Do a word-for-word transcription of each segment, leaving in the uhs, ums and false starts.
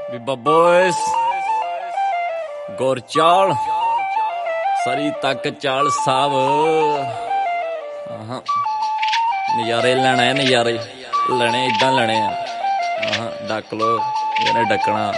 ਬੀਬਾ ਬੋਇਸ ਗੁਰਚਾਲ ਸਰੀ ਤੱਕ ਚਾਲ ਸਾਹਿਬ ਆਹਾਂ ਨਜ਼ਾਰੇ ਲੈਣੇ ਨਜ਼ਾਰੇ ਲੈਣੇ ਇਦਾਂ ਲੈਣੇ ਆ ਆਹਾਂ ਡੱਕ ਲੋ ਜਿਹਨੇ ਡੱਕਣਾ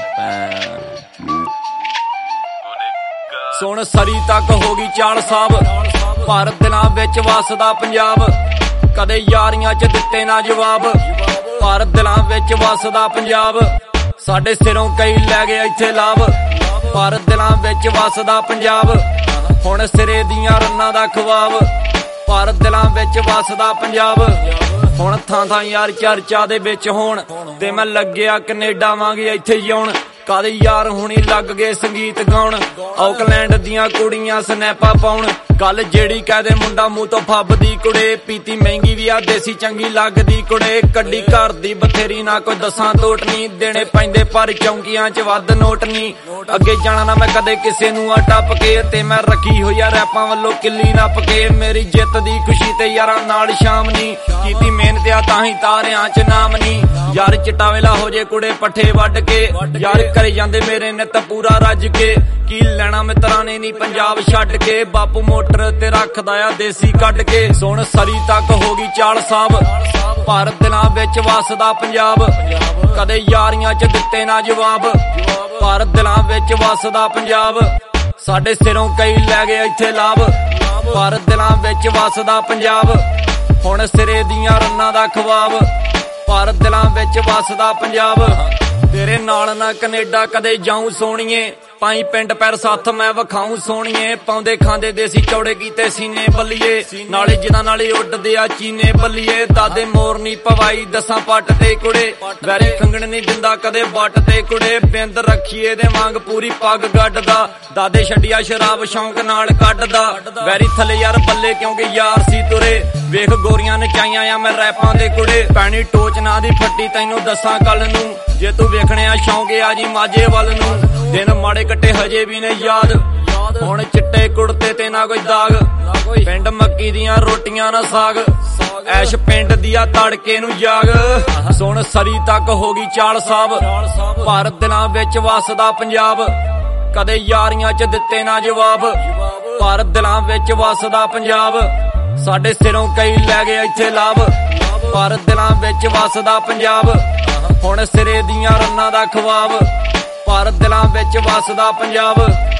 ਸੁਣ ਸਰੀ ਤੱਕ ਹੋ ਗਈ ਚਾਲ ਸਾਹਿਬ ਭਾਰਤ ਦਿਲਾਂ ਵਿੱਚ ਵਸਦਾ ਪੰਜਾਬ ਕਦੇ ਯਾਰੀਆਂ ਚ ਦਿੱਤੇ ਨਾ ਜਵਾਬ ਭਾਰਤ ਦਿਲਾਂ ਵਿੱਚ ਵਸਦਾ ਪੰਜਾਬ ਸਾਡੇ ਸਿਰੋਂ ਕਈ ਲੈ ਗਏ ਇੱਥੇ ਲਾਭ ਭਾਰਤ ਦਿਲਾਂ ਵਿੱਚ ਵਸਦਾ ਪੰਜਾਬ ਹੁਣ ਸਿਰੇ ਦੀਆਂ ਰੰਨਾਂ ਦਾ ਖਵਾਬ ਭਾਰਤ ਦਿਲਾਂ ਵਿੱਚ ਵਸਦਾ ਪੰਜਾਬ ਹੁਣ ਥਾਂ ਥਾਂ ਯਾਰ ਚਰਚਾ ਦੇ ਵਿੱਚ ਹੋਣ ਤੇ ਮੈਂ ਲੱਗਿਆ ਕੈਨੇਡਾ ਵਾਂਗੇ ਇੱਥੇ ਜਿਉਣ ਕਦੇ ਯਾਰ ਹੁਣੀ ਲੱਗ ਗਏ ਸੰਗੀਤ ਗਾਉਣ ਆਕਲੈਂਡ ਦੀਆਂ ਕੁੜੀਆਂ ਸਨੈਪਾ ਪਾਉਣ ਗੱਲ ਜਿਹੜੀ ਕਹਦੇ ਮੁੰਡਾ ਮੂੰਹ ਤੋਂ ਫੱਬਦੀ ਕੁੜੇ ਪੀਤੀ ਮਹਿੰਗੀ ਵੀ ਆ ਦੇਸੀ ਚੰਗੀ ਲੱਗਦੀ ਕੁੜੇ ਕੱਢੀ ਘਰ ਦੀ ਬਥੇਰੀ ਨਾ ਕੋਈ ਦਸਾਂ ਤੋਟ ਨੀ ਦੇਣੇ ਪੈਂਦੇ ਪਰ ਚੌਂਕੀਆਂ ਚ ਵੱਧ ਨੋਟ ਨੀ ਅੱਗੇ ਜਾਣਾ ਨਾ ਮੈਂ ਕਦੇ ਕਿਸੇ ਨੂੰ ਆ ਟੱਪ ਕੇ ਤੇ ਮੈਂ ਰੱਖੀ ਹੋਈ ਆ ਰੈਪਾਂ ਵੱਲੋਂ ਕਿੱਲੀ ਨੱਪ ਕੇ ਮੇਰੀ ਜਿੱਤ ਦੀ ਖੁਸ਼ੀ ਤੇ ਯਾਰਾਂ ਨਾਲ ਸ਼ਾਮ ਨੀ ਕੀਤੀ ਮਿਹਨਤ ਆ ਤਾਂ ਹੀ ਤਾਰਿਆਂ ਚ ਨਾਮ ਨੀ ਯਾਰ ਚਿੱਟਾ ਵੇਲਾ ਹੋ ਜੇ ਕੁੜੇ ਪੱਠੇ ਵੱਢ ਕੇ ਯਾਰ ਕਰੇ ਜਾਂਦੇ ਮੇਰੇ ਨਿੱਤ ਪੂਰਾ ਰੱਜ ਕੇ ਕੀ ਲੈਣਾ ਮਿੱਤਰਾਂ ਨੇ ਨੀ ਪੰਜਾਬ ਛੱਡ ਕੇ ਬਾਪੂ ਮੋਟਰ ਤੇ ਰੱਖਦਾ ਆ ਦੇਸੀ ਕੱਢ ਕੇ ਸੁਣ ਸਰੀ ਤੱਕ ਹੋ ਗਈ ਚਾਲ ਸਾਹਿਬ ਭਾਰਤ ਦਿਲਾਂ ਵਿੱਚ ਵਸਦਾ ਪੰਜਾਬ ਕਦੇ ਯਾਰੀਆਂ ਚ ਦਿੱਤੇ ਨਾ ਜਵਾਬ ਭਾਰਤ ਦਿਲਾਂ ਵਿੱਚ ਵਸਦਾ ਪੰਜਾਬ ਸਾਡੇ ਸਿਰੋਂ ਕਈ ਲੈ ਗਏ ਇੱਥੇ ਲਾਭ ਭਾਰਤ ਦਿਲਾਂ ਵਿੱਚ ਵਸਦਾ ਪੰਜਾਬ ਹੁਣ ਸਿਰੇ ਦੀਆਂ ਰੰਨਾਂ ਦਾ ਖਵਾਬ ਭਾਰਤ ਦਿਲਾਂ ਵਿੱਚ ਵਸਦਾ ਪੰਜਾਬ ਤੇਰੇ ਨਾਲ ਨਾ ਕੈਨੇਡਾ ਕਦੇ ਜਾਊਂ ਸੋਣੀਏ ਪਾਈ ਪਿੰਡ ਪੈਰ ਸੱਥ ਮੈਂ ਵਿਖਾਊਂ ਸੋਣੀਏ ਪਾਉਂਦੇ ਖਾਂਦੇ ਦੇਸੀ ਚੌੜੇ ਕੀਤੇ ਸੀਨੇ ਬੱਲੀਏ ਨਾਲੇ ਜਿਨ੍ਹਾਂ ਨਾਲੇ ਉੱਡਦੇ ਆ ਚੀਨੇ ਬੱਲੀਏ ਦਾਦੇ ਮੋਰ ਨੀ ਪਵਾਈ ਦਸਾਂ ਪੱਟ ਤੇ ਕੁੜੇ ਵੈਰੀ ਖੰਗਣ ਨੀ ਦਿੰਦਾ ਕਦੇ ਬੱਟ ਤੇ ਕੁੜੇ ਬਿੰਦ ਰੱਖੀਏ ਦੇ ਵਾਂਗ ਪੂਰੀ ਪੱਗ ਗੱਡਦਾ ਦਾਦੇ ਛੱਡਿਆ ਸ਼ਰਾਬ ਸ਼ੌਂਕ ਨਾਲ ਕੱਢਦਾ ਵੈਰੀ ਥੱਲੇ ਯਾਰ ਬੱਲੇ ਕਿਉਂਕਿ ਯਾਰ ਸੀ ਤੁਰੇ ਵੇਖ ਗੋਰੀਆਂ ਨਚਾਈਆਂ ਆ ਮੈਂ ਰੈਪਾਂ ਦੇ ਕੁੜੇ ਪੈਣੀ ਟੋਚ ਨਾ ਦੀ ਫੱਟੀ ਤੈਨੂੰ ਦੱਸਾਂ ਕੱਲ ਨੂੰ ਜੇ ਤੂੰ ਵੇਖਣਿਆ ਸ਼ੌਂਕ ਆ ਜੀ ਮਾਝੇ ਵੱਲ ਨੂੰ ਦਿਨ ਮਾੜੇ ਕੱਟੇ ਹਜੇ ਵੀ ਨੇ ਯਾਦ ਹੁਣ ਚਿੱਟੇ ਕੁੜਤੇ ਤੇ ਨਾ ਕੋਈ ਦਾਗ ਪਿੰਡ ਮੱਕੀ ਦੀਆਂ ਰੋਟੀਆਂ ਨਾ ਸਾਗ ਐਸ਼ ਪਿੰਡ ਦੀਆਂ ਤੜਕੇ ਨੂੰ ਜਾਗ ਸੁਣ ਸਰੀ ਤੱਕ ਹੋ ਗਈ ਚਾਲ ਸਾਹਿਬ ਭਾਰਤ ਦਿਲਾਂ ਵਿੱਚ ਵਸਦਾ ਪੰਜਾਬ ਕਦੇ ਯਾਰੀਆਂ ਚ ਦਿੱਤੇ ਨਾ ਜਵਾਬ ਭਾਰਤ ਦਿਲਾਂ ਵਿੱਚ ਵਸਦਾ ਪੰਜਾਬ ਸਾਡੇ ਸਿਰੋਂ ਕਈ ਲੈ ਗਏ ਇੱਥੇ ਲਾਭ ਭਾਰਤ ਦਿਲਾਂ ਵਿੱਚ ਵਸਦਾ ਪੰਜਾਬ ਹੁਣ ਸਿਰੇ ਦੀਆਂ ਰੰਨਾਂ ਦਾ ਖਵਾਬ ਭਾਰਤ ਦਿਲਾਂ ਵਿੱਚ ਵਸਦਾ ਪੰਜਾਬ